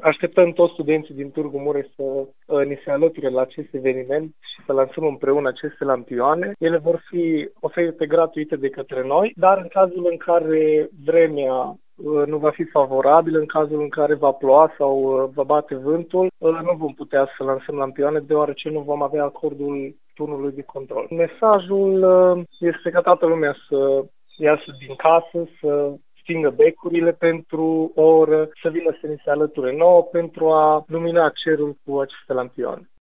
Așteptăm toți studenții din Târgu Mureș să ni se alăture la acest eveniment și să lansăm împreună aceste lampioane. Ele vor fi oferite gratuite de către noi, dar în cazul în care vremea nu va fi favorabil, în cazul în care va ploua sau va bate vântul, nu vom putea să lansăm lampioane, deoarece nu vom avea acordul turnului de control. Mesajul este ca toată lumea să iasă din casă, să stingă becurile pentru o oră, să vină să ni se alăture nouă pentru a lumina cerul cu aceste lampioane.